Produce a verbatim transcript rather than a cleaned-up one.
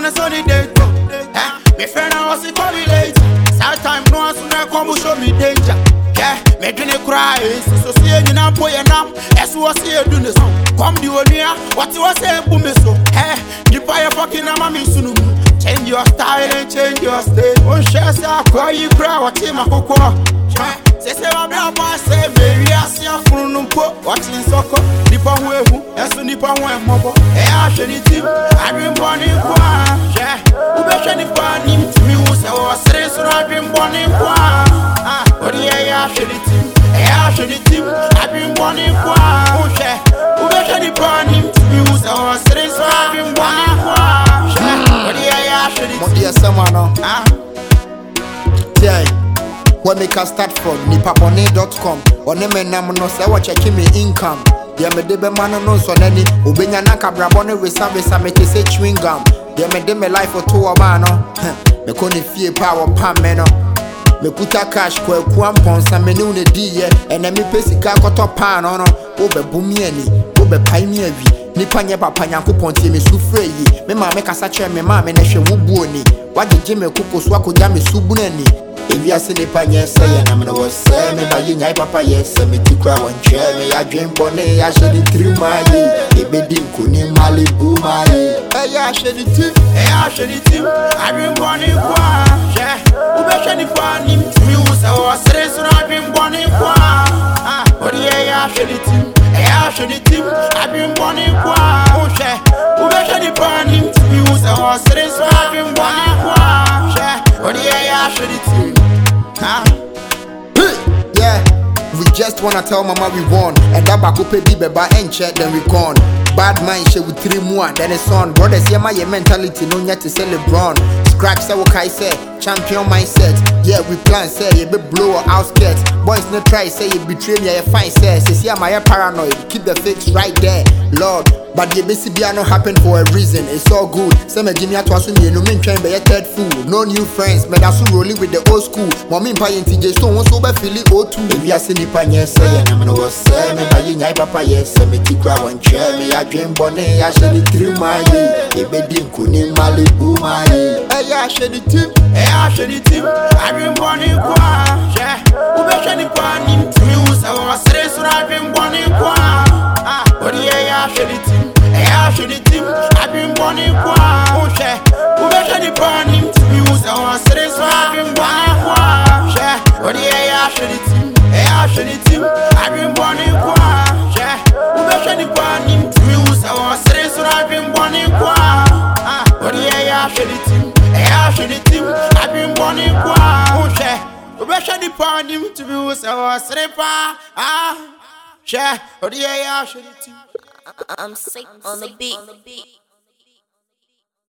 a sunny day. Eh, my friend I was in late. Sometimes no one soon come show me danger. Yeah, me didn't cry. So see you now, boy, and now. As was here doing this. Come the one here. What you was saying, boom, so. Eh, the fire fucking I'm a soon. Change your style and change your state. Oh, share sa cry you cry. What you ma coco? Say say my brother say baby I see a full numpo. Watching soccer. Nipa who esu nipa who mobo. Eh, I should it. I been born in Kwa. Yeah, ube should nipa nim to me. Who say was serious? So I been born in Kwa. Ah, what the I should it. Eh, I should it. I been born in Kwa. Oh yeah, ube should nipa nim to me. Who say was serious? So I been born in Kwa. Yeah, what the I should it. What the someone ah? Yeah. Where me can start from nipa bone dot com. One me nam no say what checking me income. Yeah me de be man no so nani. Obenya na kabra bone resa resa me te say chewing gum. Yeah me de me life for two oba no. Me koni fie power pam me no. Me kuta cash kwa kwa mponsa me ne di ye. Ene me pesika koto pan no no. Obe bumi ani, obe pai mi awi. Nipa nye papa nyankopon tie me sufre yi. Me ma me kasa che me ma me ne hwe wo buoni. Wajeje me kuko so akoja me subunani. If you see the pan, yes, and I'm no say me by you, papa, yes, me to cry one chair, me I dream bonnet, I shed it through my day. It be dim kuni malibu my hey, I shed it too, hey, I shed it too. I dream bonnet, yeah, who be shedding for him to use our stress, and I dream bonnet, ah, oh, yeah, I shed it too, hey, I shed it too. I dream bonnet, oh, yeah, who be shedding for him to use our stress, and I dream bonnet, yeah, oh, yeah, I shed it too. Huh? Yeah, we just wanna tell mama we won. And that back up a beba and check, then we gone. Bad mind shit with three more, then it's on. Brothers, yeah, my mentality, no yet to sell LeBron. Scratch, say what I say, champion mindset. Yeah, we plan, say, you be blow or outskirts. Boys, no try, say, you betray me, you fine, say, say, I'm my paranoid, keep the fix right there, Lord. But the B C B no happen for a reason, it's all good. Some Jimmy at was you no mean train by a third fool. No new friends, but that's rolling with the old school. Mommy pay in T J Stone, so by Philly O two. If you are seeing the panya say, and I'm no say, me by you, papa, yes, me to grab one chair, me I dream bonnet, I shed it through my day. If it didn't kuni malibu my hey, I shed it too, hey, I shed it too. I dream bonnet, yeah, who be shedding for him to use our stress, and I dream bonnet, ah, oh, yeah, I shed it too. Hey, I should it too. I've been born in Kwa. Oh, yeah. Who be shedding for him to use our stress? So I've been born in Kwa. Yeah. Oh, yeah, I should it too. Hey, I should it too. I've been born in Kwa. Yeah. Who be shedding for him to use our stress? So I've been born in Kwa. Ah, oh, yeah, I should it too. Hey, I should it too. I've been born in Kwa. Oh, yeah. Who be shedding for him to use our stress? Ah, yeah. Oh, yeah, I should it too. I'm sick on the beat.